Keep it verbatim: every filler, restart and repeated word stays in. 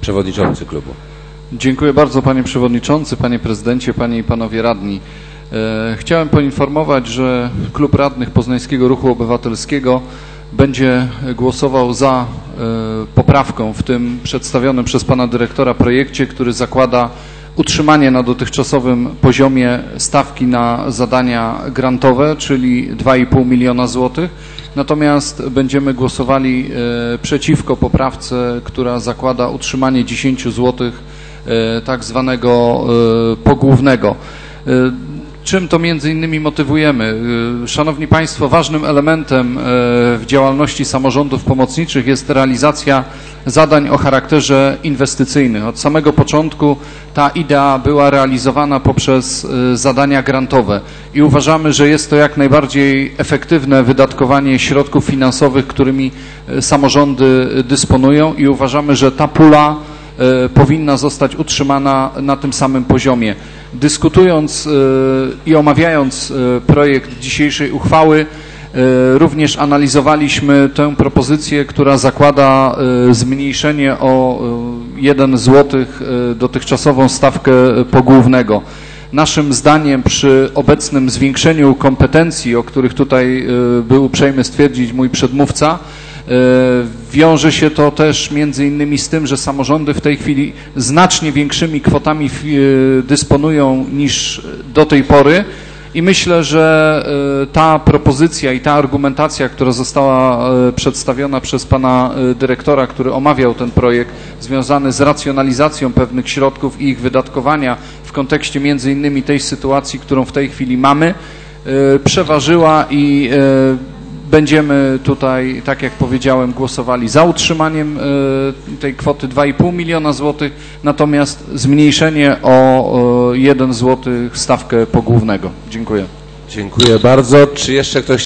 przewodniczący klubu. Dziękuję bardzo, panie przewodniczący, panie prezydencie, panie i panowie radni. Chciałem poinformować, że Klub Radnych Poznańskiego Ruchu Obywatelskiego będzie głosował za poprawką w tym przedstawionym przez pana dyrektora projekcie, który zakłada utrzymanie na dotychczasowym poziomie stawki na zadania grantowe, czyli dwa i pół miliona złotych. Natomiast będziemy głosowali przeciwko poprawce, która zakłada utrzymanie dziesięć złotych tak zwanego pogłównego. Czym to między innymi motywujemy? Szanowni Państwo, ważnym elementem w działalności samorządów pomocniczych jest realizacja zadań o charakterze inwestycyjnym. Od samego początku ta idea była realizowana poprzez zadania grantowe i uważamy, że jest to jak najbardziej efektywne wydatkowanie środków finansowych, którymi samorządy dysponują i uważamy, że ta pula powinna zostać utrzymana na tym samym poziomie. Dyskutując i omawiając projekt dzisiejszej uchwały, również analizowaliśmy tę propozycję, która zakłada zmniejszenie o jeden złotych dotychczasową stawkę pogłównego. Naszym zdaniem przy obecnym zwiększeniu kompetencji, o których tutaj był uprzejmy stwierdzić mój przedmówca, wiąże się to też między innymi z tym, że samorządy w tej chwili znacznie większymi kwotami dysponują niż do tej pory i myślę, że ta propozycja i ta argumentacja, która została przedstawiona przez pana dyrektora, który omawiał ten projekt związany z racjonalizacją pewnych środków i ich wydatkowania w kontekście między innymi tej sytuacji, którą w tej chwili mamy, przeważyła i będziemy tutaj, tak jak powiedziałem, głosowali za utrzymaniem tej kwoty dwa i pół miliona złotych, natomiast zmniejszenie o jeden złotych stawkę pogłównego. Dziękuję. Dziękuję bardzo. Czy jeszcze ktoś